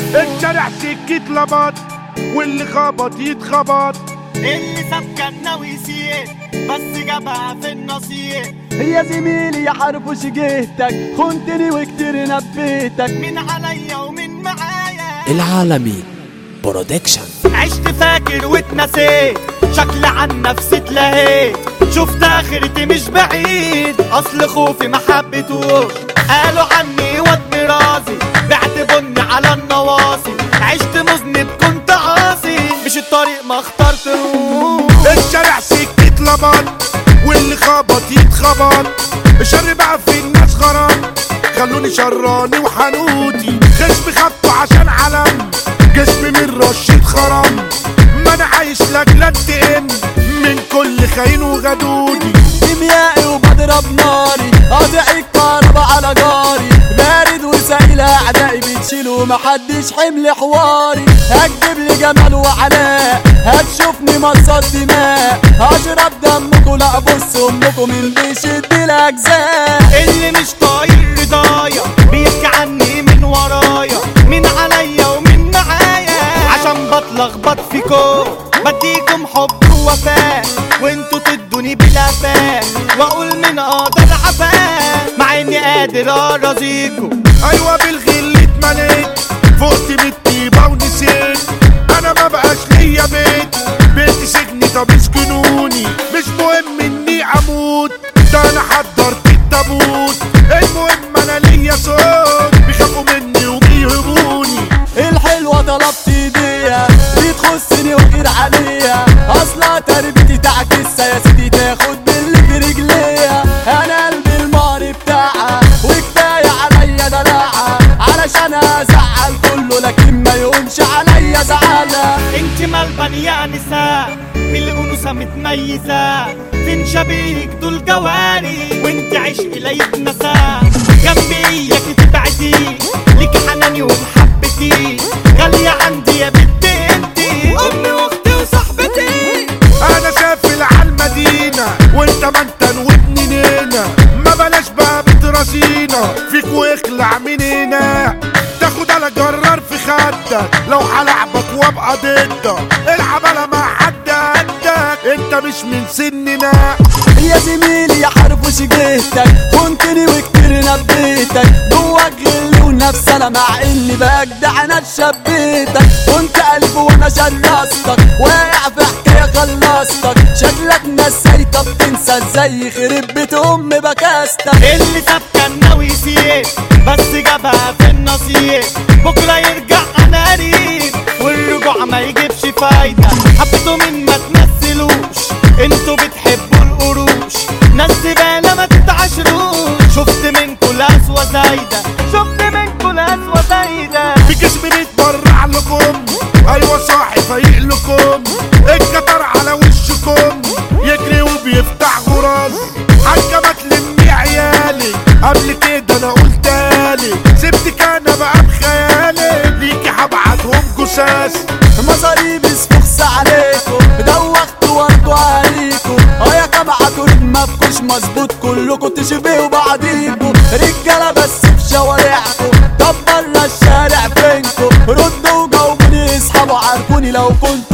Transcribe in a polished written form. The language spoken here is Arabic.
الشارع سكة لبط واللي خبط يتخبط، اللي ساب كان ناوي يسيء بس جابها في النصيب. يا زميلي يا حرفوش جهتك خنتني وكتير نبيتك، من عليا ومن معايا العالمي برودكشن. عشت فاكر واتنسيت، شكل عن نفسي اتلهيت، شفت اخرتي مش بعيد، اصل خوفي ما حبيتوش. قالوا عني واد مرازي، بعت بني على النواصي، عشت مذنب كنت عاصي، مش الطريق ما اخترتهوش. الشارع سكة لبط واللي خبط يتخبط، الشر بقى في الناس غرام، خلوني شراني وحنوتي، خصمي خبطوا عشان علم، جسمي من رشة خرم، ما انا عايش لاجل انتقم من كل خاين وغدودي. كيميائي وبضرب ناري، قاطع الكهربا على جاري، بارد وسائل اعدائي بتشيلوا محدش حمل حواري. هتجيب لي جمال وعلاء، هتشوفني مصاد دماء، هشرب دمكوا لا بص امكوا من بيشد الاجزاء. اللي مش طايق رضايا بيحكي عني من ورايا، من عليا ومن معايا، عشان بتلخبط فيكم بديكم حب ووفاء، وانتوا تدوني بلا فاء، واقول من قادر عفاء، مع اني قادر ارازيكم. ايوه بالغل اتمليت، فقت بالطيبة ونسيت، انا ما بقاش ليا بيت سجني، طب اسكنوني، مش مهم اني اموت، ده انا حضرت التابوت، المهم انا ليا صوت، بيخافوا مني وبيهبوني. الحلوة طلبت ايديها دي تخصني وغير عليها، اصلا تربيتي تعكس يا سيدي، تاخد باللي في رجليها. انا قلبي المار بتاعها وكفاية عليا دلعها، علشان ازعل كله لكن ما يقومش عليا زعلها. انت ملبن يا نساء من الانوثة متميزة، فين شبيهك دول جواري، وانت عشقي لا يتنسى، جنبي اياكي تبعدي، ليكي حناني ومحبتي، غالية عندي يا بنتي، انتي امي واختي وصاحبتي. انا سافل عالمدينة وانت ما انت وابني نينا، ما بلاش بقى بتراسينا فيك واخلع من هنا، تاخد على جرار في خدك لو هلعبك وابقى ضدك، العب انا مع حد قدك، انت مش من سننا. يا زميلي يا حرفوش جهتك خنتني وكتير نبيتك، جواك غل ونفس انا مع اني بجدع انا اتشبيتك، كنت قلب وانا شرستك، واقع في حكايه خلصتك، شكلك نسيت بتنسى ازاي يخرب بيت ام بكاستك. اللي ساب كان ناوي يسيء بس جابها في النصيب، بكره يرجع انا قريب، والرجوع ما يجيبش فايده، حبيتوا من ما تمثلوش، انتوا بتحبوا القروش، ناس زباله ما تتعاشروش، شفت منكوا القسوه زايده، شفت منكوا القسوه زايده. في جسمي بيتبرع لكم، ايوه صاحي فايق لكم، الكتر على وشكم يجري وبيفتح غراز، حاجه ما تلمي عيالي، قبل كده انا قلتالي، سبتك انا بقى بخيالي، ليكي هبعتهم جثاث، مصاريب اسفخس عليكم، دوختوا وردوا عليكم، يا جماعة ما بكوش مظبوط، كلكوا تشبهوا بعضيكوا، رجالة بس في شوارعكوا، طب برا الشارع فينكوا، ردوا وجاوبوني اصحابوا عارفوني لو كنت